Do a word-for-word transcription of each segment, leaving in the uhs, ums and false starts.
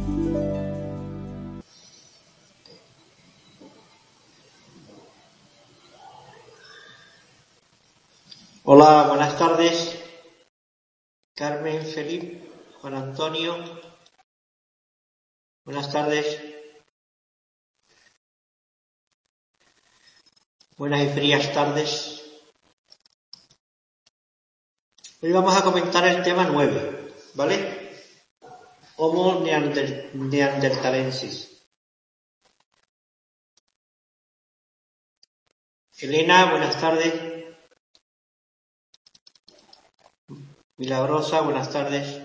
Hola, buenas tardes. Carmen, Felipe, Juan Antonio. Buenas tardes. Buenas y frías tardes. Hoy vamos a comentar el tema nueve, ¿vale? Homo neander, neanderthalensis. Elena, buenas tardes. Milagrosa, buenas tardes.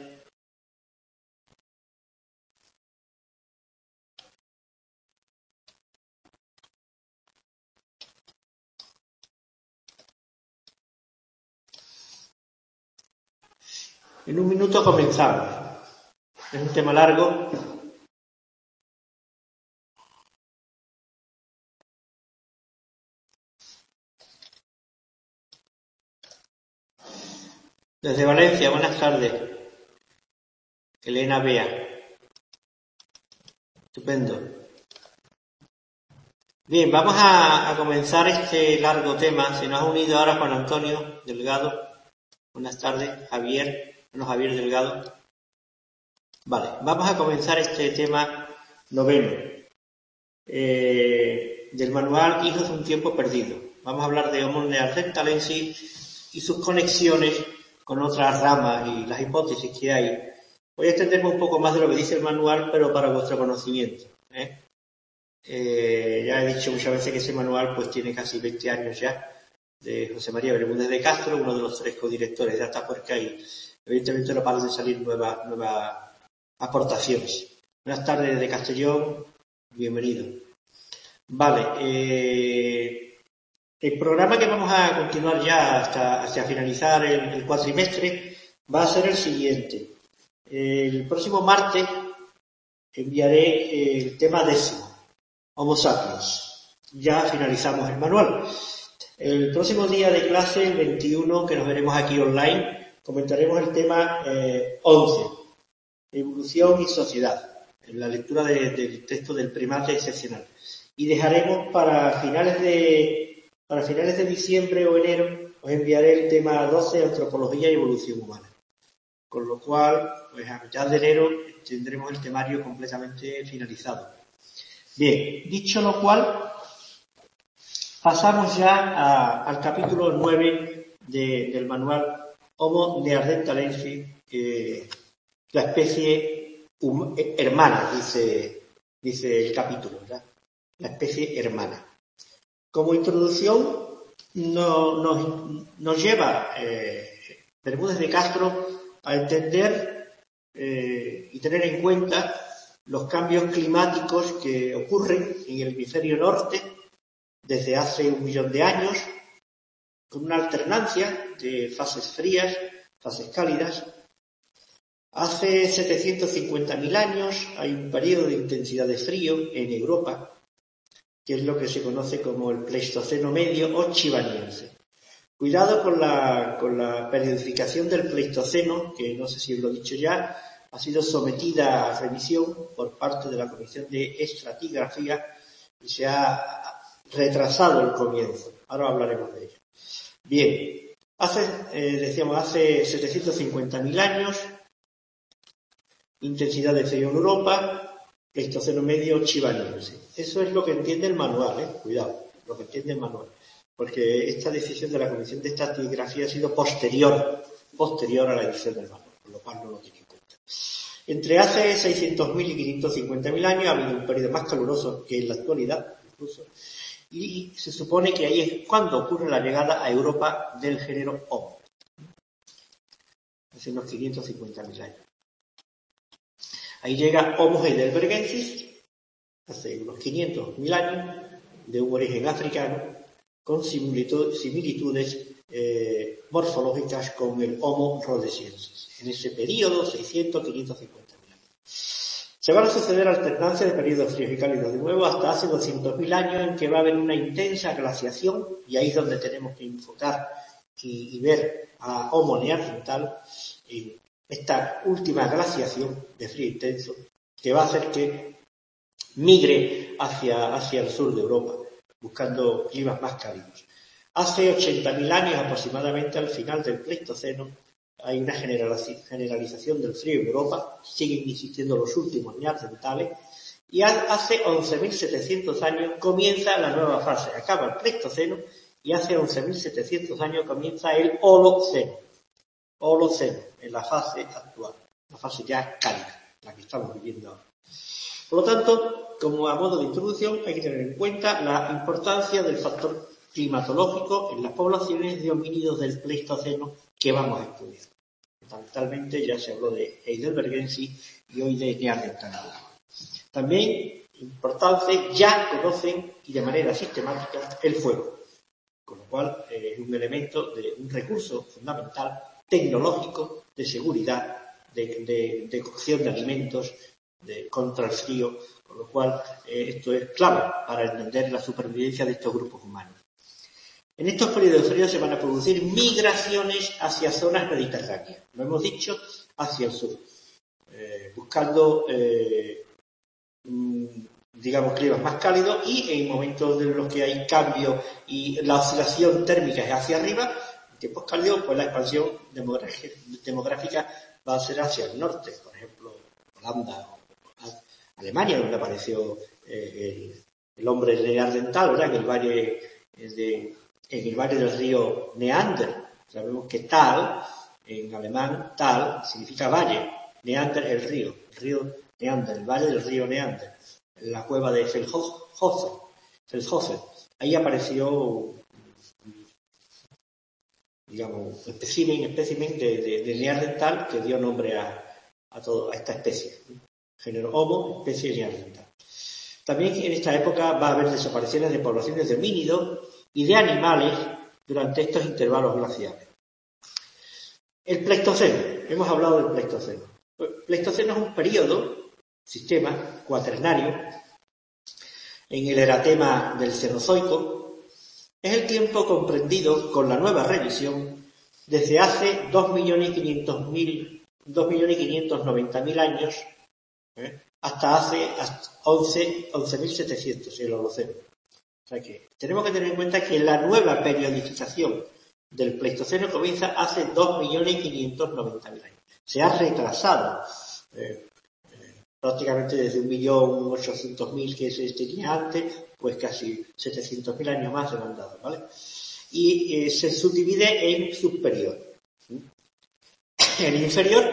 En un minuto comenzamos. Es un tema largo. Desde Valencia, buenas tardes. Elena Bea. Estupendo. Bien, vamos a, a comenzar este largo tema. Se nos ha unido ahora Juan Antonio Delgado. Buenas tardes, Javier. Bueno, Javier Delgado. Vale, vamos a comenzar este tema noveno. Eh, del manual Hijos de un tiempo perdido. Vamos a hablar de Homo neanderthalensis y sus conexiones con otras ramas y las hipótesis que hay. Voy a extenderme un poco más de lo que dice el manual, pero para vuestro conocimiento. ¿eh? Eh, ya he dicho muchas veces que ese manual pues tiene casi veinte años ya, de José María Bermúdez de Castro, uno de los tres codirectores de Atapuerca, y evidentemente no paran de salir nuevas, nuevas aportaciones. Buenas tardes desde Castellón, bienvenido. Vale, eh, el programa que vamos a continuar ya hasta, hasta finalizar el, el cuatrimestre va a ser el siguiente. El próximo martes enviaré el tema décimo, Homo sapiens. Ya finalizamos el manual. El próximo día de clase, el veintiuno, que nos veremos aquí online, comentaremos el tema eh, once, evolución y sociedad, en la lectura de, del texto del primate excepcional. Y dejaremos para finales de para finales de diciembre o enero, os enviaré el tema doce, antropología y evolución humana. Con lo cual, pues a mitad de enero tendremos el temario completamente finalizado. Bien, dicho lo cual, pasamos ya a, al capítulo nueve de, del manual Homo neanderthalensis, eh, la especie hum, hermana, dice, dice el capítulo, ¿verdad? La especie hermana. Como introducción, no, nos, nos lleva eh, Bermúdez de Castro a entender eh, y tener en cuenta los cambios climáticos que ocurren en el hemisferio norte desde hace un millón de años, con una alternancia de fases frías, fases cálidas. Hace setecientos cincuenta mil años hay un periodo de intensidad de frío en Europa, que es lo que se conoce como el Pleistoceno medio o chivaniense. Cuidado con la, con la periodificación del Pleistoceno, que no sé si os lo he dicho ya, ha sido sometida a revisión por parte de la Comisión de Estratigrafía y se ha retrasado el comienzo. Ahora hablaremos de ello. Bien, hace, eh, decíamos, hace setecientos cincuenta mil años, intensidad de frío en Europa, Pleistoceno medio chivaniense. Eso es lo que entiende el manual, ¿eh? Cuidado, lo que entiende el manual. Porque esta decisión de la Comisión de Estratigrafía ha sido posterior, posterior a la edición del manual, por lo cual no lo tiene en cuenta. Entre hace seiscientos mil y quinientos cincuenta mil años ha habido un periodo más caluroso que en la actualidad, incluso, y se supone que ahí es cuando ocurre la llegada a Europa del género Homo. Hace unos quinientos cincuenta mil años. Ahí llega Homo heidelbergensis, hace unos quinientos mil años, de un origen africano, con similitud, similitudes eh, morfológicas con el Homo rhodesiensis. En ese periodo, seiscientos a quinientos cincuenta mil años. Se van a suceder alternancias de periodos fríos y cálidos de nuevo hasta hace doscientos mil años, en que va a haber una intensa glaciación, y ahí es donde tenemos que enfocar y, y ver a Homo neandertal en esta última glaciación de frío intenso, que va a hacer que migre hacia, hacia el sur de Europa, buscando climas más cálidos. Hace ochenta mil años aproximadamente, al final del Pleistoceno, hay una generalización del frío en Europa, siguen existiendo los últimos neandertales, y hace once mil setecientos años comienza la nueva fase. Acaba el Pleistoceno y hace once mil setecientos años comienza el Holoceno. Holoceno, en la fase actual, la fase ya cálida, la que estamos viviendo ahora. Por lo tanto, como a modo de introducción, hay que tener en cuenta la importancia del factor climatológico en las poblaciones de homínidos del Pleistoceno que vamos a estudiar. Fundamentalmente ya se habló de heidelbergensis y hoy de neandertales. También, importante, ya conocen y de manera sistemática el fuego, con lo cual eh, es un elemento, de un recurso fundamental tecnológico de seguridad, de, de, de cocción de alimentos, de, contra el frío, con lo cual eh, esto es clave para entender la supervivencia de estos grupos humanos. En estos periodos de frío se van a producir migraciones hacia zonas mediterráneas, lo hemos dicho, hacia el sur, eh, buscando, eh, digamos, climas más cálidos, y en momentos en los que hay cambio y la oscilación térmica es hacia arriba, en tiempos cálidos, pues la expansión demográfica va a ser hacia el norte, por ejemplo, Holanda o Alemania, donde apareció eh, el, el hombre neandertal, ¿verdad? En el valle de en el valle del río Neander. Sabemos que Tal, en alemán, Tal significa valle, Neander el río, el río Neander, el valle del río Neander, en la cueva de Feldhofen. Feldhofen. Ahí apareció, digamos, un espécimen, espécimen de, de, de Neandertal que dio nombre a, a, todo, a esta especie. Género Homo, especie Neandertal. También en esta época va a haber desapariciones de poblaciones de homínidos y de animales durante estos intervalos glaciales. El Pleistoceno. Hemos hablado del Pleistoceno. El Pleistoceno es un periodo, sistema cuaternario, en el eratema del Cenozoico. Es el tiempo comprendido con la nueva revisión desde hace dos millones quinientos noventa mil años, ¿eh? hasta hace once mil setecientos, el Holoceno. O sea que tenemos que tener en cuenta que la nueva periodificación del Pleistoceno comienza hace dos millones quinientos noventa mil años. Se ha retrasado eh, eh, prácticamente desde un millón ochocientos mil que se tenía antes, pues casi setecientos mil años más se han dado, ¿vale? Y eh, se subdivide en subperiodos. En el inferior,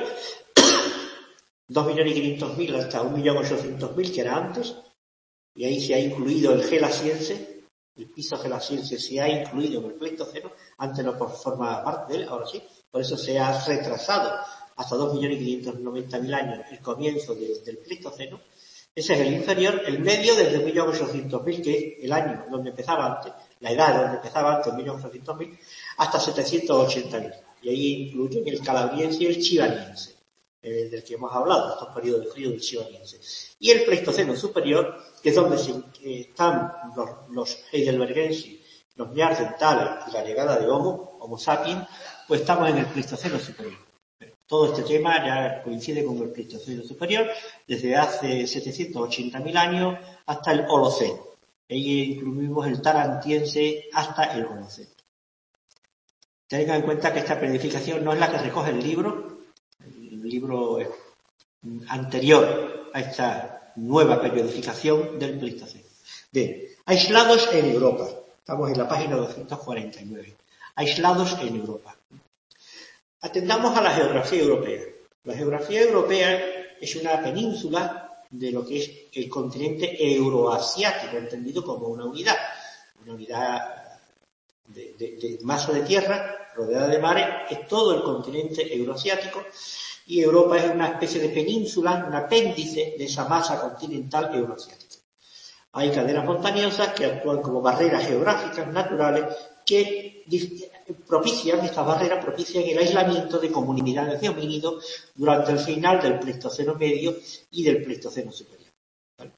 dos millones quinientos mil hasta un millón ochocientos mil, que era antes, y ahí se ha incluido el gelasiense, el piso gelasiense se ha incluido en el Pleistoceno, antes no formaba parte de él, ahora sí, por eso se ha retrasado hasta dos millones quinientos noventa mil años el comienzo de, del Pleistoceno. Ese es el inferior, el medio desde un millón ochocientos mil, que es el año donde empezaba antes, la edad donde empezaba antes, un millón ochocientos mil, hasta setecientos ochenta mil. Y ahí incluyen el calabriense y el chivaniense, eh, del que hemos hablado, estos periodos de frío del chivaniense. Y el Pleistoceno superior, que es donde se, eh, están los, los heidelbergensis, los neandertales y la llegada de Homo, Homo sapiens, pues estamos en el Pleistoceno superior. Todo este tema ya coincide con el Pleistoceno superior desde hace setecientos ochenta mil años hasta el Holoceno. Ahí incluimos el tarantiense hasta el Holoceno. Tengan en cuenta que esta periodificación no es la que recoge el libro, el libro es anterior a esta nueva periodificación del Pleistoceno. Bien, aislados en Europa. Estamos en la página doscientos cuarenta y nueve. Aislados en Europa. Atendamos a la geografía europea. La geografía europea es una península de lo que es el continente euroasiático, entendido como una unidad. Una unidad de, de, de masa de tierra rodeada de mares, es todo el continente euroasiático, y Europa es una especie de península, un apéndice de esa masa continental euroasiática. Hay cadenas montañosas que actúan como barreras geográficas naturales que propician, estas barreras propician el aislamiento de comunidades de homínidos durante el final del Pleistoceno medio y del Pleistoceno superior. ¿Vale?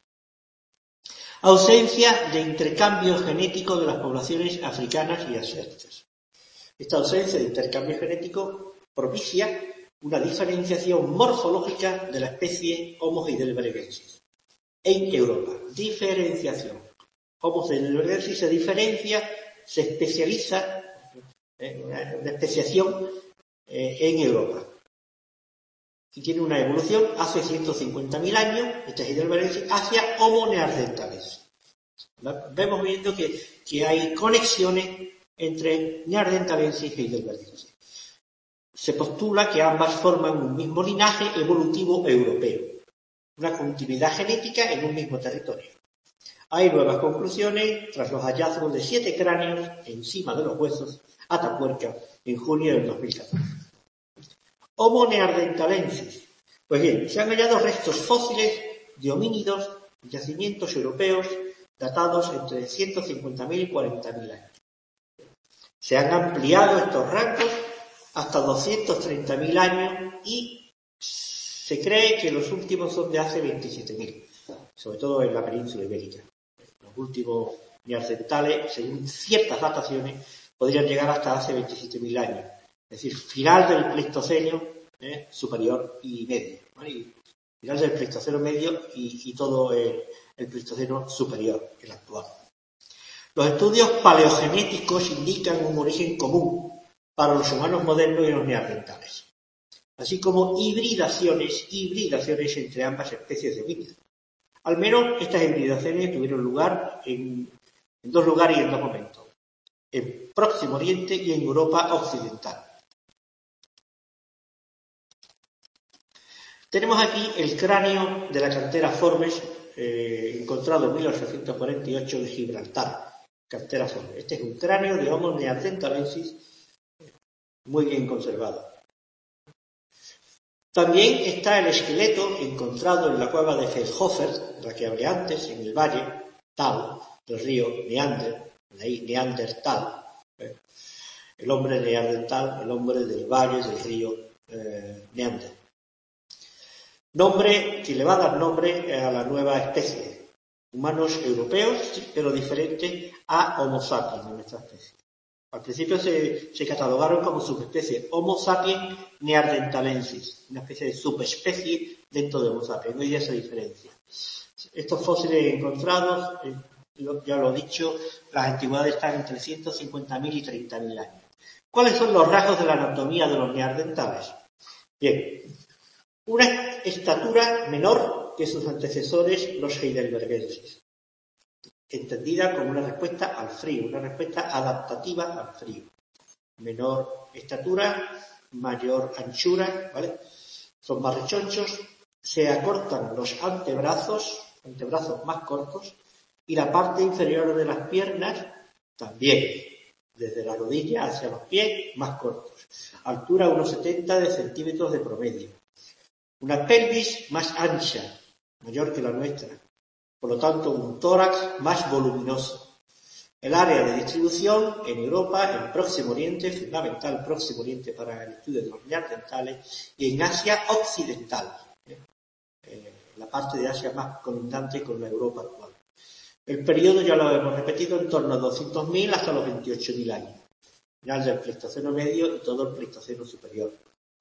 Ausencia de intercambio genético de las poblaciones africanas y asiáticas. Esta ausencia de intercambio genético propicia una diferenciación morfológica de la especie Homo heidelbergensis en Europa. Diferenciación. Homo heidelbergensis se diferencia, se especializa, eh, una, una especiación eh, en Europa. Y tiene una evolución hace ciento cincuenta mil años, este heidelbergensis, hacia Homo neanderthalensis. Vemos viendo que, que hay conexiones entre neanderthalensis y heidelbergensis. Se postula que ambas forman un mismo linaje evolutivo europeo, una continuidad genética en un mismo territorio. Hay nuevas conclusiones tras los hallazgos de siete cráneos encima de los huesos Atapuerca en junio del dos mil catorce. Homo neanderthalensis. Pues bien, se han hallado restos fósiles de homínidos en yacimientos europeos datados entre ciento cincuenta mil y cuarenta mil años. Se han ampliado estos rangos hasta doscientos treinta mil años y se cree que los últimos son de hace veintisiete mil, sobre todo en la península ibérica. Los últimos neandertales, según ciertas dataciones, podrían llegar hasta hace veintisiete mil años, es decir, final del Pleistoceno eh, superior y medio, ¿no? Y final del Pleistoceno medio y, y todo el, el Pleistoceno superior, el actual. Los estudios paleogenéticos indican un origen común para los humanos modernos y los neandertales, así como hibridaciones, hibridaciones entre ambas especies de homínidos. Al menos estas hibridaciones tuvieron lugar en, en dos lugares y en dos momentos, en Próximo Oriente y en Europa occidental. Tenemos aquí el cráneo de la cantera Forbes, eh, encontrado en mil ochocientos cuarenta y ocho en Gibraltar. Cantera Forbes. Este es un cráneo de Homo neanderthalensis muy bien conservado. También está el esqueleto encontrado en la cueva de Feldhofer, de la que hablé antes, en el valle Tal del río Neander, Neandertal, ¿eh? el hombre neandertal, el hombre del valle del río eh, Neander. Nombre que le va a dar nombre a la nueva especie. Humanos europeos, sí, pero diferentes a Homo sapiens de nuestra especie. Al principio se, se catalogaron como subespecie Homo sapiens neanderthalensis, una especie de subespecie dentro de Homo sapiens. Hoy día se diferencia. Estos fósiles encontrados, eh, ya lo he dicho, las antigüedades están entre ciento cincuenta mil y treinta mil años. ¿Cuáles son los rasgos de la anatomía de los neandertales? Bien, una estatura menor que sus antecesores, los heidelbergensis, entendida como una respuesta al frío, una respuesta adaptativa al frío. Menor estatura, mayor anchura, ¿vale? Son más rechonchos, se acortan los antebrazos, antebrazos más cortos, y la parte inferior de las piernas también, desde la rodilla hacia los pies, más cortos. Altura unos setenta de centímetros de promedio. Una pelvis más ancha, mayor que la nuestra. Por lo tanto, un tórax más voluminoso. El área de distribución en Europa, en Próximo Oriente, fundamental Próximo Oriente para el estudio de los neandertales, y en Asia occidental, ¿eh? Eh, la parte de Asia más colindante con la Europa actual. El periodo ya lo hemos repetido, en torno a doscientos mil hasta los veintiocho mil años. Final del Pleistoceno medio y todo el Pleistoceno superior.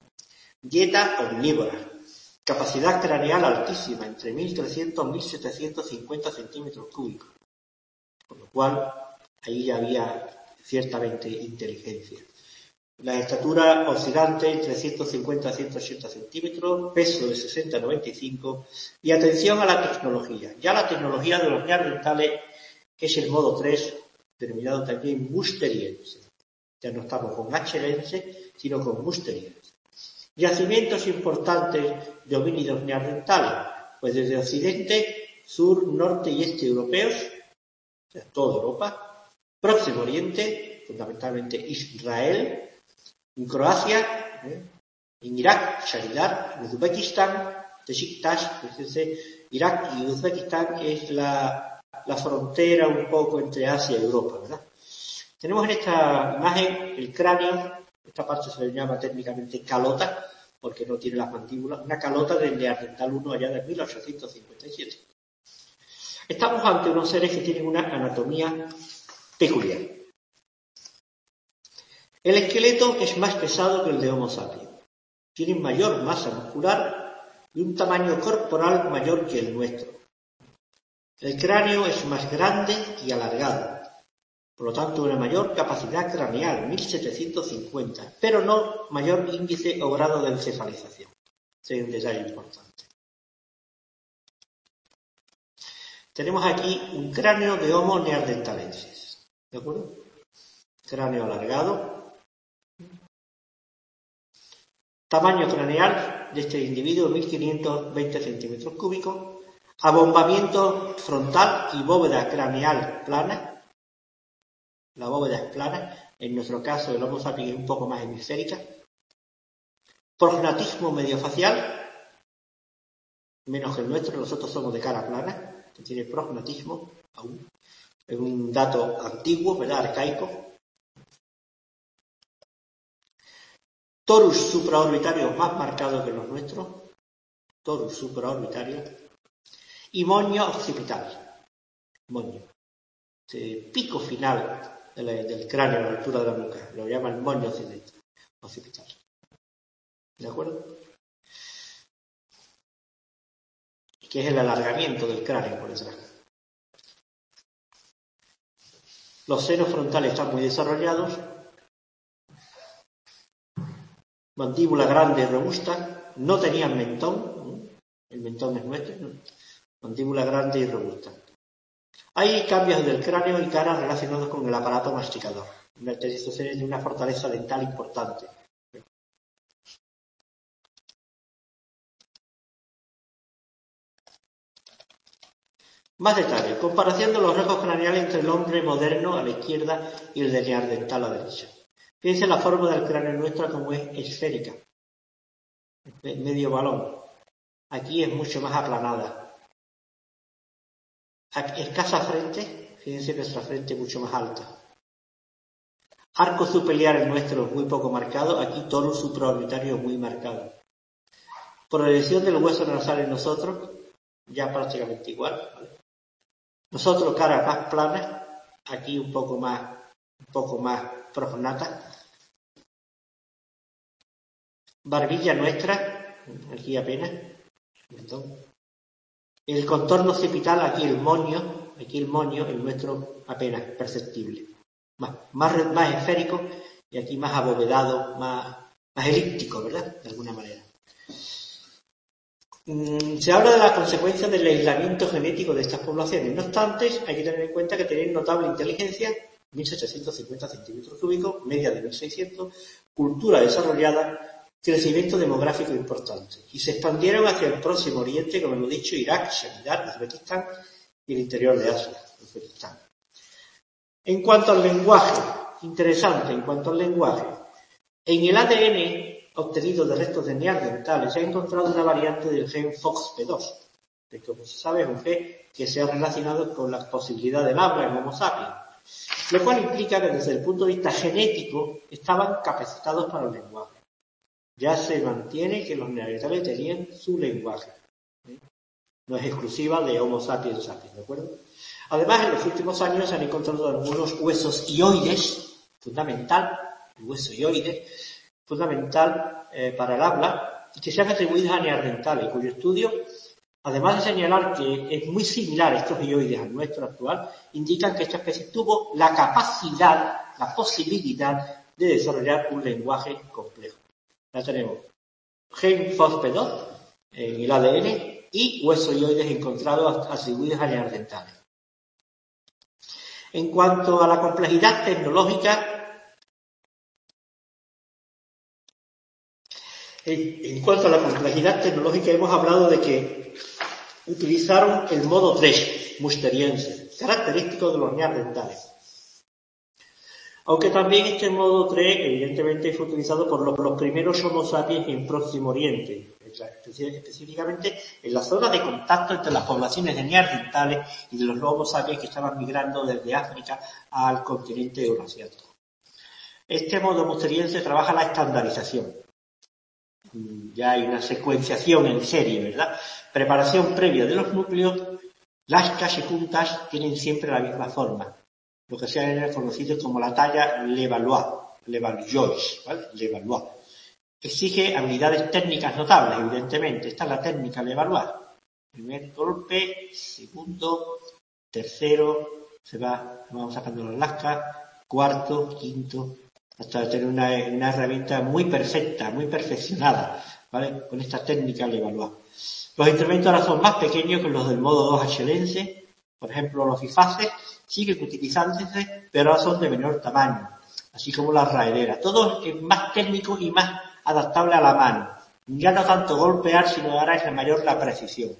Dieta omnívora. Capacidad craneal altísima, entre mil trescientos y mil setecientos cincuenta centímetros cúbicos. Con lo cual, ahí ya había ciertamente inteligencia. La estatura oscilante entre ciento cincuenta a ciento ochenta centímetros, peso de sesenta a noventa y cinco, y atención a la tecnología. Ya la tecnología de los neandertales es el modo tres, denominado también musteriense. Ya no estamos con H-lense, sino con musteriense. Yacimientos importantes de homínidos neandertales, pues desde occidente, sur, norte y este europeos, o sea, toda Europa, Próximo Oriente, fundamentalmente Israel, en Croacia, ¿eh? en Irak, Sharidar, en Uzbekistán, Besiktas, fíjense, Irak y Uzbekistán es la, la frontera un poco entre Asia y Europa, ¿verdad? Tenemos en esta imagen el cráneo, esta parte se le llama técnicamente calota, porque no tiene las mandíbulas, una calota del Neandertal uno allá de mil ochocientos cincuenta y siete. Estamos ante unos seres que tienen una anatomía peculiar. El esqueleto es más pesado que el de Homo sapiens. tienen mayor masa muscular y un tamaño corporal mayor que el nuestro. El cráneo es más grande y alargado, por lo tanto una mayor capacidad craneal, mil setecientos cincuenta, pero no mayor índice o grado de encefalización. Ese es un detalle importante. Tenemos aquí un cráneo de Homo neanderthalensis, ¿de acuerdo? Cráneo alargado. Tamaño craneal de este individuo, mil quinientos veinte centímetros cúbicos. Abombamiento frontal y bóveda craneal plana. La bóveda es plana. En nuestro caso, el Homo sapiens es un poco más hemisférica. Prognatismo mediofacial, menos que el nuestro. Nosotros somos de cara plana, que tiene prognatismo aún. Es un dato antiguo, ¿verdad? Arcaico. Torus supraorbitario más marcado que los nuestros. Torus supraorbitario. Y moño occipital. Moño. Este pico final de la, del cráneo a la altura de la nuca. Lo llaman moño occipital. ¿De acuerdo? Que es el alargamiento del cráneo por detrás. Los senos frontales están muy desarrollados. Mandíbula grande y robusta. No tenían mentón. El mentón es nuestro, ¿no? Mandíbula grande y robusta. Hay cambios del cráneo y cara relacionados con el aparato masticador. Caracterizaciones de una fortaleza dental importante. Más detalles. Comparación de los rasgos craneales entre el hombre moderno a la izquierda y el de neandertal a la derecha. Fíjense la forma del cráneo nuestro como es esférica. Medio balón. Aquí es mucho más aplanada. Escasa frente. Fíjense nuestra frente es mucho más alta. Arco superior el nuestro es muy poco marcado. Aquí torus supraorbitario muy marcado. Proyección del hueso nasal en nosotros, ya prácticamente igual, ¿vale? Nosotros cara más plana, aquí un poco más, un poco más prognata. Barbilla nuestra, aquí apenas. El contorno occipital, aquí el moño, aquí el moño, el nuestro apenas perceptible. Más, más, más esférico y aquí más abovedado, más, más elíptico, ¿verdad? De alguna manera. Se habla de las consecuencias del aislamiento genético de estas poblaciones. No obstante, hay que tener en cuenta que tenían notable inteligencia, mil setecientos cincuenta centímetros cúbicos, media de mil seiscientos, cultura desarrollada, crecimiento demográfico importante. Y se expandieron hacia el Próximo Oriente, como hemos dicho, Irak, Shanidar, Uzbekistán y el interior de Asia, Uzbekistán. En cuanto al lenguaje, interesante, en cuanto al lenguaje, en el A D N obtenido de restos de neandertales, se ha encontrado una variante del gen F O X P dos, que como se sabe es un gen que se ha relacionado con la posibilidad del habla en Homo sapiens, lo cual implica que desde el punto de vista genético estaban capacitados para el lenguaje. Ya se mantiene que los neandertales tenían su lenguaje, ¿eh? No es exclusiva de Homo sapiens sapiens, ¿de acuerdo? Además, en los últimos años se han encontrado algunos huesos hioides, fundamental, el hueso hioide, fundamental eh, para el habla, y que se han atribuido a neandertales, cuyo estudio, además de señalar que es muy similar a estos hioides al nuestro actual, indican que esta especie tuvo la capacidad, la posibilidad de desarrollar un lenguaje complejo. Ya tenemos gen F O X P dos en el A D N y huesos hioides encontrados atribuidos a neandertales. En cuanto a la complejidad tecnológica, En cuanto a la complejidad tecnológica, hemos hablado de que utilizaron el modo tres musteriense, característico de los neandertales. Aunque también este modo tres, evidentemente, fue utilizado por los, los primeros Homo sapiens en Próximo Oriente, específicamente en la zona de contacto entre las poblaciones de neandertales y de los Homo sapiens que estaban migrando desde África al continente eurasiático. Este modo musteriense trabaja la estandarización. Ya hay una secuenciación en serie, ¿verdad? Preparación previa de los núcleos. Las cachepuntas tienen siempre la misma forma, lo que se ha conocido como la talla Levallois, Levallois, ¿vale? Levallois. exige habilidades técnicas notables, evidentemente. Esta es la técnica de evaluar. Primer golpe, segundo, tercero, se va, vamos sacando las lascas, cuarto, quinto, hasta tener una, una herramienta muy perfecta, muy perfeccionada, ¿vale? Con esta técnica de evaluar. Los instrumentos ahora son más pequeños que los del modo dos H-Lense. Por ejemplo, los bifaces siguen utilizándose, pero ahora son de menor tamaño, así como las raederas. Todo es más técnico y más adaptable a la mano. Ya no tanto golpear, sino ahora es la mayor la precisión.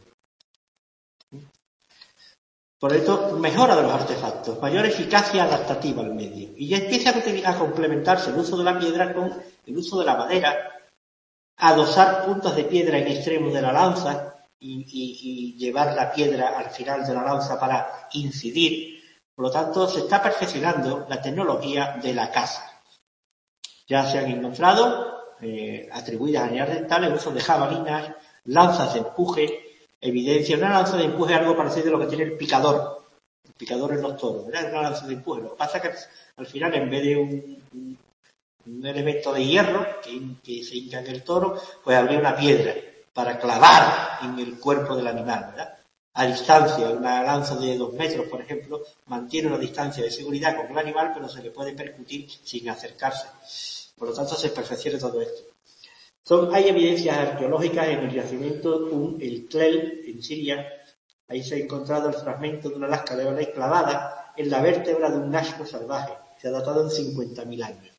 Por esto, mejora de los artefactos, mayor eficacia adaptativa al medio. Y ya empieza a complementarse el uso de la piedra con el uso de la madera, adosar puntas de piedra en extremos de la lanza y, y, y llevar la piedra al final de la lanza para incidir. Por lo tanto, se está perfeccionando la tecnología de la caza. Ya se han encontrado, eh, atribuidas a neandertales, el uso de jabalinas, lanzas de empuje. Evidencia una lanza de empuje es algo parecido a lo que tiene el picador. El picador en los toros, ¿verdad? Es una lanza de empuje. Lo que pasa es que al final, en vez de un, un, un elemento de hierro que, que se hinca en el toro, pues habría una piedra para clavar en el cuerpo del animal, ¿verdad? A distancia, una lanza de dos metros, por ejemplo, mantiene una distancia de seguridad con el animal, pero se le puede percutir sin acercarse. Por lo tanto, se perfecciona todo esto. Son, hay evidencias arqueológicas en el yacimiento Um el Tlel, en Siria. Ahí se ha encontrado el fragmento de una lasca de oro clavada en la vértebra de un asno salvaje. Se ha datado en cincuenta mil años.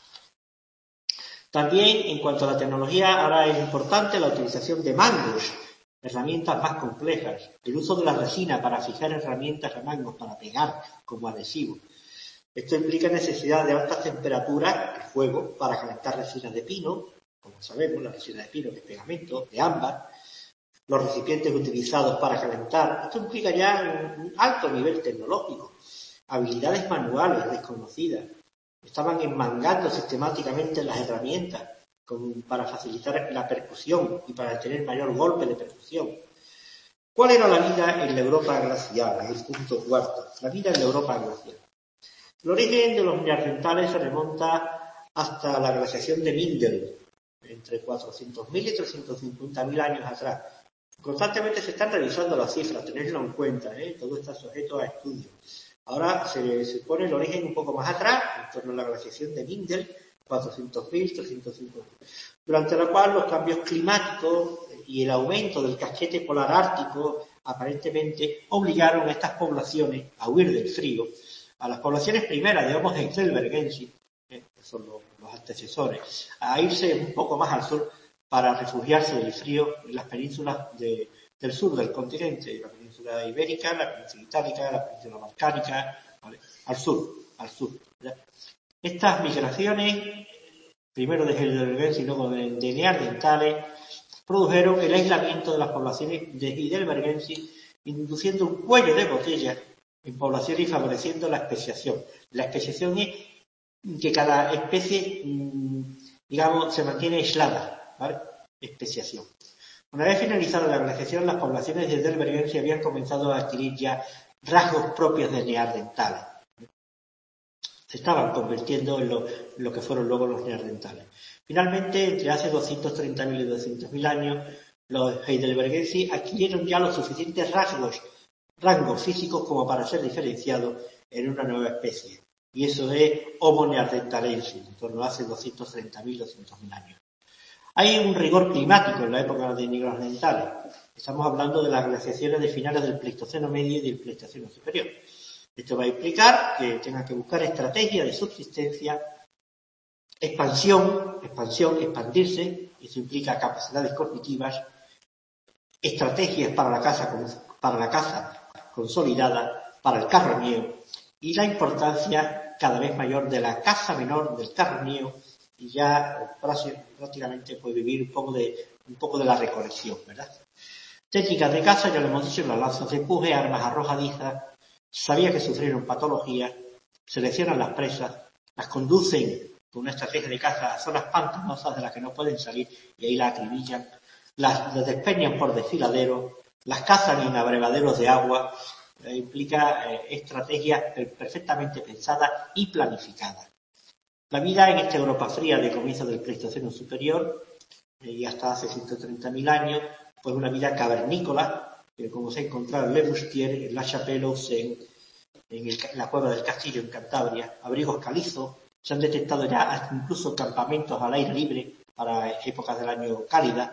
También, en cuanto a la tecnología, ahora es importante la utilización de mangos, herramientas más complejas, el uso de la resina para fijar herramientas a mangos, para pegar como adhesivo. Esto implica necesidad de altas temperaturas, el fuego, para calentar resinas de pino, como sabemos, la resina de pino, de pegamento, de ámbar, los recipientes utilizados para calentar. Esto implica ya un alto nivel tecnológico, habilidades manuales desconocidas. Estaban enmangando sistemáticamente las herramientas con, para facilitar la percusión y para tener mayor golpe de percusión. ¿Cuál era la vida en la Europa glacial? Es el punto cuarto. La vida en la Europa glacial. El origen de los neandertales se remonta hasta la glaciación de Mindel, entre cuatrocientos mil y trescientos cincuenta mil años atrás. Constantemente se están revisando las cifras, tenedlo en cuenta, ¿eh? Todo está sujeto a estudio. Ahora se, se pone el origen un poco más atrás, en torno a la glaciación de Mindel, cuatrocientos mil, trescientos cincuenta mil, durante la cual los cambios climáticos y el aumento del casquete polar ártico aparentemente obligaron a estas poblaciones a huir del frío. A las poblaciones primeras de Homo heidelbergensis, eh, que son los, los antecesores, a irse un poco más al sur para refugiarse del frío en las penínsulas de, del sur del continente, la península ibérica, la península itálica, la península balcánica, ¿vale? Al sur, al sur. ¿verdad? Estas migraciones, primero de heidelbergensis y luego de, de neandertales, produjeron el aislamiento de las poblaciones de heidelbergensis, induciendo un cuello de botella en población y favoreciendo la especiación. La especiación es que cada especie, digamos, se mantiene aislada, ¿vale? Especiación. Una vez finalizada la glaciación, las poblaciones de heidelbergensis habían comenzado a adquirir ya rasgos propios de neandertales. Se estaban convirtiendo en lo, en lo que fueron luego los neandertales. Finalmente, entre hace doscientos treinta mil y doscientos mil años, los heidelbergensis adquirieron ya los suficientes rasgos rangos físicos como para ser diferenciados en una nueva especie. Y eso es Homo neanderthalensis, en torno a hace doscientos treinta mil, doscientos mil años. Hay un rigor climático en la época de neandertales. Estamos hablando de las glaciaciones de finales del Pleistoceno medio y del Pleistoceno superior. Esto va a implicar que tengan que buscar estrategias de subsistencia, expansión, expansión, expandirse. Eso implica capacidades cognitivas, estrategias para la caza, para la caza consolidada, para el carroñeo, y la importancia cada vez mayor de la caza menor, del carroñeo, y ya prácticamente puede vivir un poco de un poco de la recolección, ¿verdad? Técnicas de caza, ya lo hemos dicho, las lanzas de empuje, armas arrojadizas, sabía que sufrieron patologías, seleccionan las presas, las conducen con una estrategia de caza a zonas pantanosas de las que no pueden salir y ahí las acribillan, las, las despeñan por desfiladeros, las cazan en abrevaderos de agua, eh, implica eh, estrategias perfectamente pensadas y planificadas. La vida en esta Europa fría de comienzo del Pleistoceno superior eh, y hasta hace ciento treinta mil años, pues una vida cavernícola, eh, como se ha encontrado en Le Moustier, en La Chapelle, en, en, el, en la cueva del Castillo, en Cantabria, abrigos calizos, se han detectado ya incluso campamentos al aire libre para épocas del año cálidas.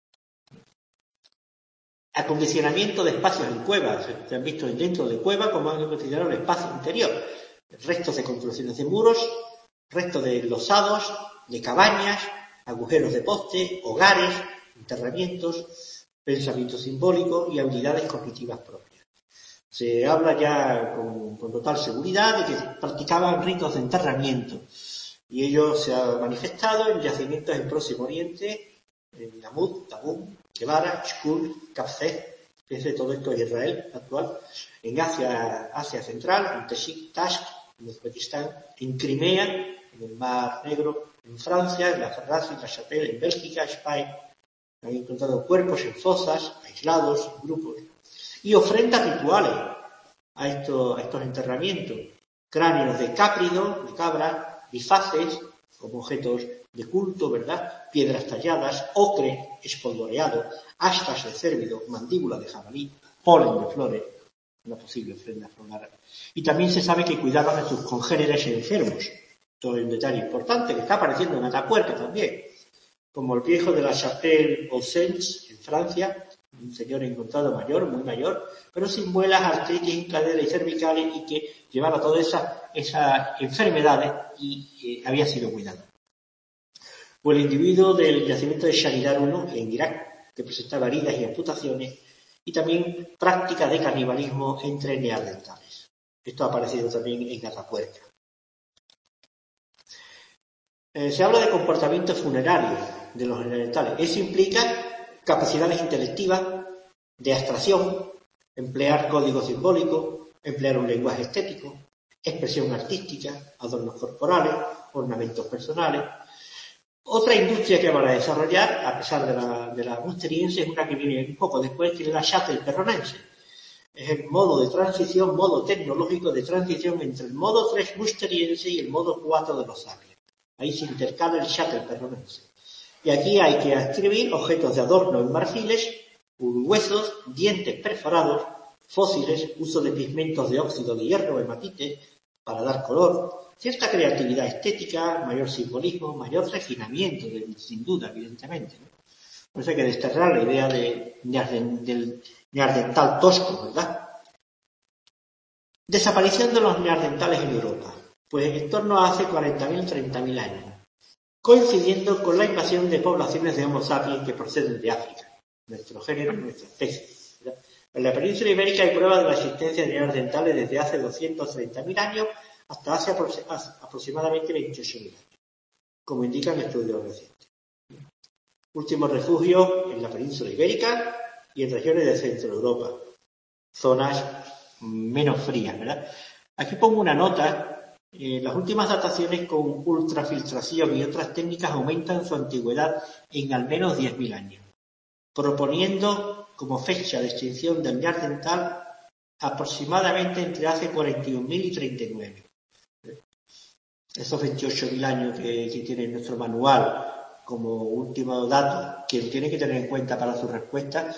Acondicionamiento de espacios en cuevas, se han visto dentro de cuevas como han considerado el espacio interior, restos de construcciones de muros, restos de enlosados, de cabañas, agujeros de poste, hogares, enterramientos, pensamiento simbólico y habilidades cognitivas propias. Se habla ya con, con total seguridad de que practicaban ritos de enterramiento y ello se ha manifestado en yacimientos en Próximo Oriente, en Yamud, Tabún, Guevara, Shkul, Kapseh, fíjense todo esto en Israel actual, en Asia, Asia Central, en Teshik, Tashk, en Uzbekistán, en Crimea, en el Mar Negro, en Francia, en la Ferracia, en la Chapelle, en Bélgica, España. Han encontrado cuerpos en fosas, aislados, en grupos, y ofrendas rituales a estos, a estos enterramientos. Cráneos de cáprido, de cabra, bifaces, como objetos de culto, ¿verdad? Piedras talladas, ocre espolvoreado, astas de cérvido, mandíbula de jabalí, polen de flores, una posible ofrenda floral. Y también se sabe que cuidaban a sus congéneres enfermos. Todo es un detalle importante que está apareciendo en Atapuerca también. Como el viejo de la Chapelle aux Saints, en Francia, un señor encontrado mayor, muy mayor, pero sin muelas, artritis en cadera y cervicales y que llevaba todas esas, esas enfermedades y eh, había sido cuidado. O el individuo del yacimiento de Sharidar uno en Irak, que presentaba heridas y amputaciones, y también práctica de canibalismo entre neandertales. Esto ha aparecido también en Atapuerca. Eh, se habla de comportamiento funerario de los neandertales. Eso implica capacidades intelectivas, de abstracción, emplear código simbólico, emplear un lenguaje estético, expresión artística, adornos corporales, ornamentos personales. Otra industria que van a desarrollar, a pesar de la, de la musteriense, es una que viene un poco después, que es la Shuttle perronense. Es el modo de transición, modo tecnológico de transición entre el modo tres musteriense y el modo cuatro de los sapiens. Ahí se intercala el Shuttle perronense. Y aquí hay que escribir objetos de adorno en marfiles, huesos, dientes perforados, fósiles, uso de pigmentos de óxido de hierro, hematites, para dar color, cierta creatividad estética, mayor simbolismo, mayor refinamiento, de, sin duda, evidentemente, ¿no? Por eso hay que desterrar la idea de, de, del neandertal tosco, ¿verdad? Desaparición de los neandertales en Europa, pues en torno a hace cuarenta mil, treinta mil años, coincidiendo con la invasión de poblaciones de Homo sapiens que proceden de África, nuestro género, nuestra especie. ¿Verdad? En la península ibérica hay pruebas de la existencia de neandertales desde hace doscientos treinta mil años hasta hace aproximadamente veintiocho mil años, como indican estudios recientes. Últimos refugios en la península ibérica y en regiones de Centro Europa, zonas menos frías, ¿verdad? Aquí pongo una nota. Eh, las últimas dataciones con ultrafiltración y otras técnicas aumentan su antigüedad en al menos diez mil años, proponiendo como fecha de extinción del neandertal aproximadamente entre hace cuarenta y un mil y treinta y nueve. Esos veintiocho mil años que, que tiene nuestro manual como último dato que tiene que tener en cuenta para su respuesta,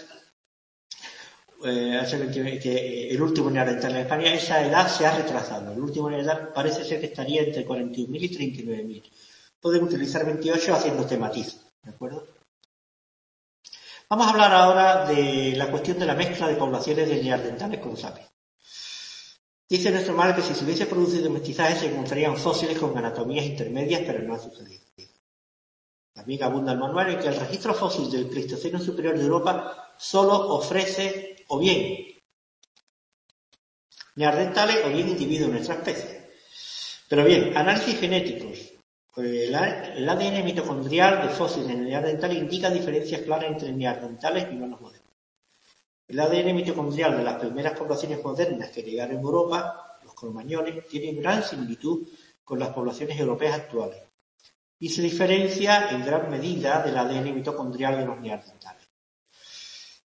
eh, que el último neandertal en España, esa edad se ha retrasado. El último neandertal parece ser que estaría entre cuarenta y un mil y treinta y nueve mil. Podemos utilizar veintiocho haciendo este matiz, ¿de acuerdo? Vamos a hablar ahora de la cuestión de la mezcla de poblaciones de neandertales con sapiens. Dice nuestro manual que si se hubiese producido mestizaje se encontrarían fósiles con anatomías intermedias, pero no ha sucedido. También abunda el manual en que el registro fósil del Pleistoceno superior de Europa solo ofrece o bien neandertales o bien individuos de nuestra especie. Pero bien, análisis genéticos. El A D N mitocondrial de fósiles en neandertales indica diferencias claras entre neandertales y humanos modernos. El A D N mitocondrial de las primeras poblaciones modernas que llegaron a Europa, los cromañones, tiene gran similitud con las poblaciones europeas actuales y se diferencia en gran medida del A D N mitocondrial de los neandertales.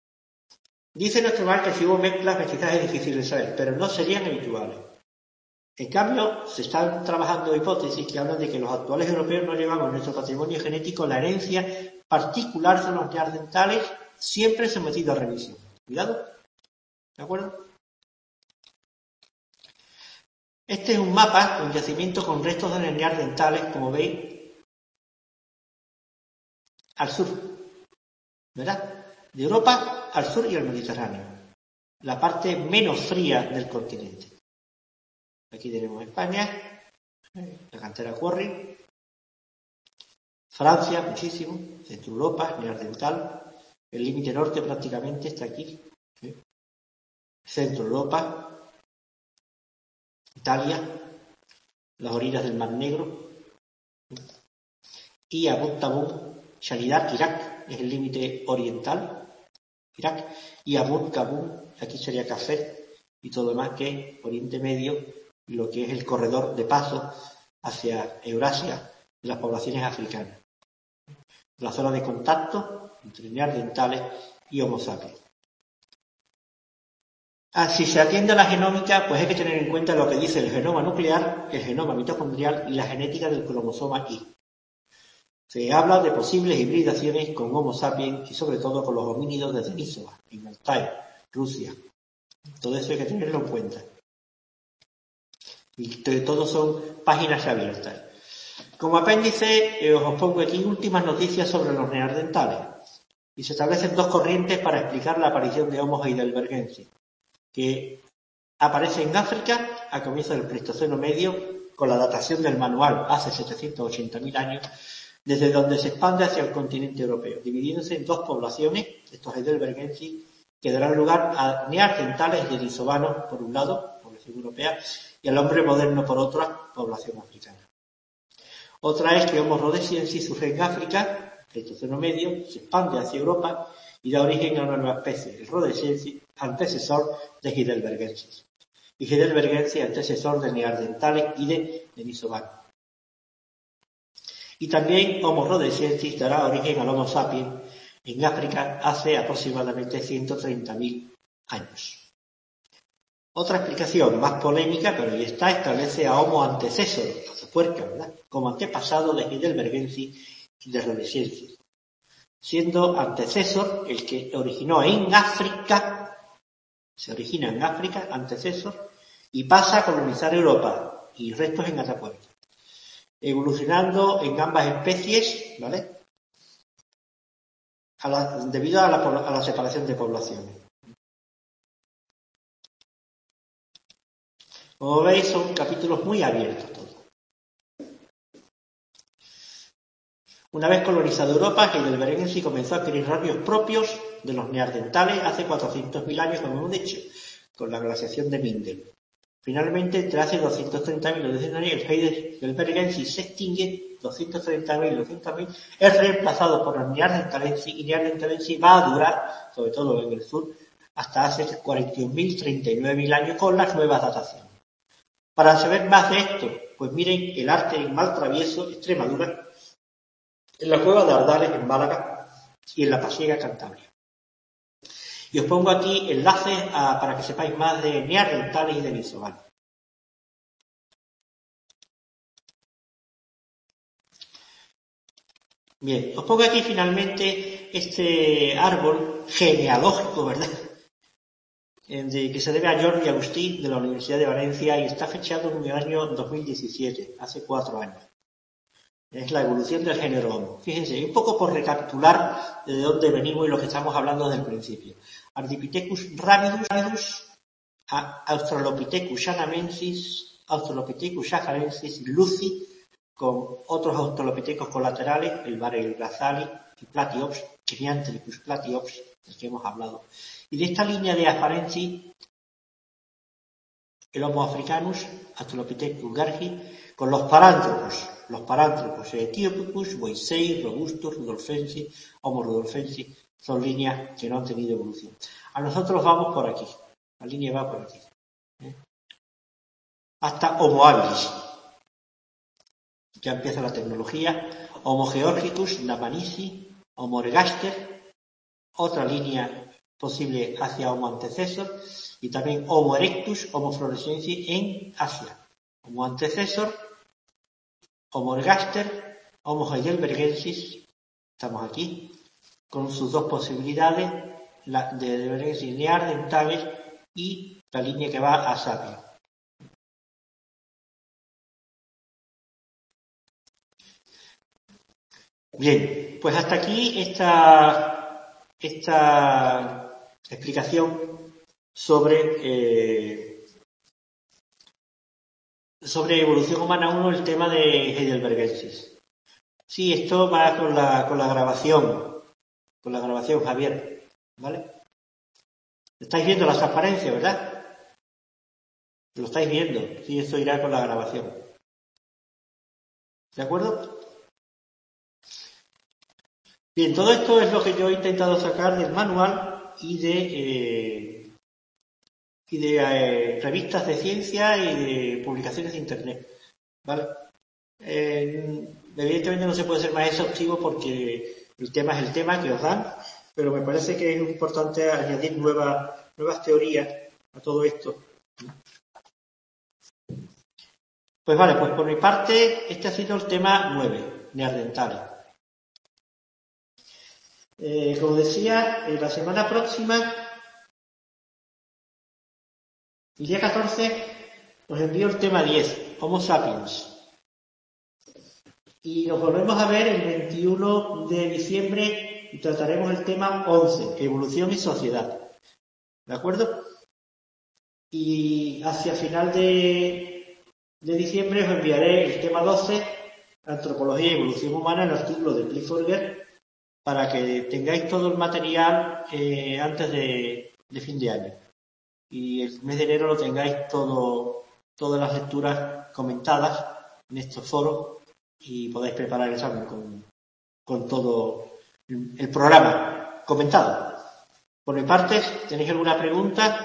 Dice nuestro manual que si hubo mezclas, mestizaje es difícil de saber, pero no serían habituales. En cambio, se están trabajando hipótesis que hablan de que los actuales europeos no llevamos en nuestro patrimonio genético la herencia particular de los neandertales, siempre sometido a revisión. Cuidado, ¿de acuerdo? Este es un mapa con yacimiento con restos de neandertales, como veis, al sur, ¿verdad? De Europa al sur y al Mediterráneo, la parte menos fría del continente. Aquí tenemos España, la cantera Quarry, Francia, muchísimo, Centro Europa, neandertal, el límite norte prácticamente está aquí, ¿sí? Centro Europa, Italia, las orillas del Mar Negro, y Abu Tabun, Shalidak, Irak, es el límite oriental, Irak, y Abu Kabul, aquí sería Café, y todo lo demás que es Oriente Medio, y lo que es el corredor de paso hacia Eurasia de las poblaciones africanas. La zona de contacto entre neandertales y Homo sapiens. Ah, si se atiende a la genómica, pues hay que tener en cuenta lo que dice el genoma nuclear, el genoma mitocondrial y la genética del cromosoma Y. Se habla de posibles hibridaciones con Homo sapiens y sobre todo con los homínidos de Denisova, en Altai, Rusia. Todo eso hay que tenerlo en cuenta. Y todos son páginas abiertas. Como apéndice, eh, os pongo aquí últimas noticias sobre los neandertales. Y se establecen dos corrientes para explicar la aparición de Homo heidelbergensis, que aparece en África a comienzos del Pleistoceno medio, con la datación del manual hace setecientos ochenta mil años, desde donde se expande hacia el continente europeo, dividiéndose en dos poblaciones, estos heidelbergensis, que darán lugar a neandertales y denisovanos, por un lado, población europea, y al hombre moderno, por otra, población africana. Otra es que Homo rhodesiensis surge en África, Pleistoceno medio, se expande hacia Europa y da origen a una nueva especie, el rhodesiensis, antecesor de heidelbergensis, y heidelbergensis, antecesor de neandertales y de denisovanos. Y también Homo rhodesiensis dará origen al Homo sapiens en África hace aproximadamente ciento treinta mil años. Otra explicación más polémica, pero ahí está, establece a Homo antecesor, puerca, ¿verdad?, como antepasado de heidelbergensis y de rhodesiensis, siendo antecesor el que originó en África, se origina en África, antecesor, y pasa a colonizar Europa, y restos en Atapuerca, evolucionando en ambas especies, ¿vale?, a la, debido a la, a la separación de poblaciones. Como veis, son capítulos muy abiertos todos. Una vez colonizada Europa, heidelbergensis comenzó a adquirir rasgos propios de los neandertales hace cuatrocientos mil años, como hemos dicho, con la glaciación de Mindel. Finalmente, entre hace doscientos treinta mil y doscientos años, el heidelbergensis se extingue, doscientos treinta mil y doscientos mil, es reemplazado por los neandertalensis, y neandertalensis va a durar, sobre todo en el sur, hasta hace cuarenta y un mil, treinta y nueve mil años con las nuevas dataciones. Para saber más de esto, pues miren el arte en Maltravieso, Extremadura, en la cueva de Ardales, en Málaga, y en la Pasiega, Cantabria. Y os pongo aquí enlaces a, para que sepáis más de neandertales y denisovanos. Bien, os pongo aquí finalmente este árbol genealógico, ¿verdad?, de, que se debe a Jordi Agustí, de la Universidad de Valencia, y está fechado en el año dos mil diecisiete, hace cuatro años. Es la evolución del género Homo. Fíjense, un poco por recapitular de dónde venimos y lo que estamos hablando desde el principio. Ardipithecus ramidus, ramidus Australopithecus shanamensis, Australopithecus shafarensis, Lucy, con otros australopithecos colaterales, el Varelgrathali y Platyops, Kenianthropus platyops, del que hemos hablado. Y de esta línea de afarensis, el Homo africanus, Australopithecus gargi, con los parántropos, los parántropos Etiopicus, Moisei, Robustus, Rudolfensis, Homo rudolfensis, son líneas que no han tenido evolución. A nosotros vamos por aquí, la línea va por aquí, ¿eh? Hasta Homo habilis. Ya empieza la tecnología. Homo georgicus, Namanisi, Homo ergaster, otra línea posible hacia Homo antecesor, y también Homo erectus, Homo floresiensis en Asia. Homo antecessor, Homo ergaster, Homo heidelbergensis, estamos aquí, con sus dos posibilidades, la de Heidelbergensis neandertales y la línea que va a Sapiens. Bien, pues hasta aquí esta, esta explicación sobre, eh, sobre evolución humana uno, el tema de Heidelbergensis. Sí, esto va con la, con la grabación, con la grabación, Javier, ¿vale? Estáis viendo la transparencia, ¿verdad? Lo estáis viendo, sí, esto irá con la grabación. ¿De acuerdo? Bien, todo esto es lo que yo he intentado sacar del manual y de, eh, y de eh, revistas de ciencia y de publicaciones de internet, ¿vale? Eh, evidentemente no se puede ser más exhaustivo porque el tema es el tema que os dan, pero me parece que es importante añadir nuevas, nuevas teorías a todo esto. Pues vale, pues por mi parte este ha sido el tema nueve, neandertales. Eh, como decía, eh, la semana próxima, el día catorce, os envío el tema diez, Homo sapiens. Y nos volvemos a ver el veintiuno de diciembre y trataremos el tema once, evolución y sociedad. ¿De acuerdo? Y hacia final de, de diciembre os enviaré el tema doce, antropología y evolución humana, el artículo de Clifford, para que tengáis todo el material eh, antes de, de fin de año. Y el mes de enero lo tengáis todo, todas las lecturas comentadas en estos foros y podáis preparar el examen con, con todo el, el programa comentado. Por mi parte, ¿tenéis alguna pregunta?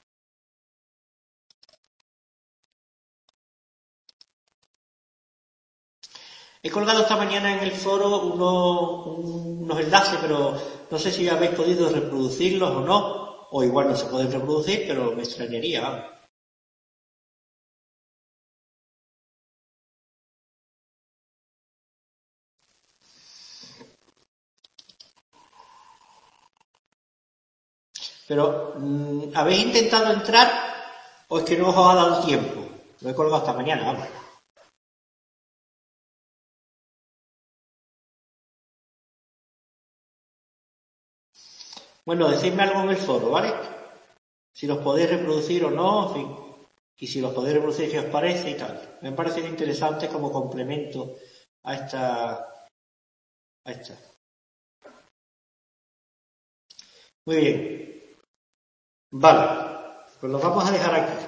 He colgado esta mañana en el foro unos, unos enlaces, pero no sé si habéis podido reproducirlos o no, o igual no se pueden reproducir, pero me extrañaría, vamos. Pero, ¿habéis intentado entrar o es que no os ha dado tiempo? Lo he colgado esta mañana, vamos. Bueno, decidme algo en el foro, ¿vale? Si los podéis reproducir o no, en fin. Y si los podéis reproducir, ¿qué os parece y tal? Me parece interesante como complemento a esta... a esta. Muy bien. Vale. Pues los vamos a dejar aquí.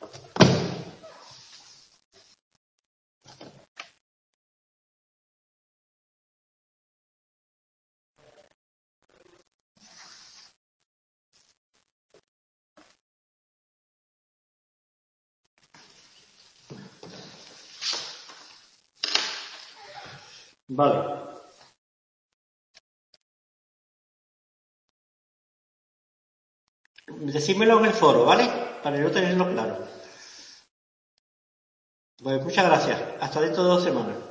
Vale. Decídmelo en el foro, ¿vale? Para yo tenerlo claro. Pues muchas gracias. Hasta dentro de dos semanas.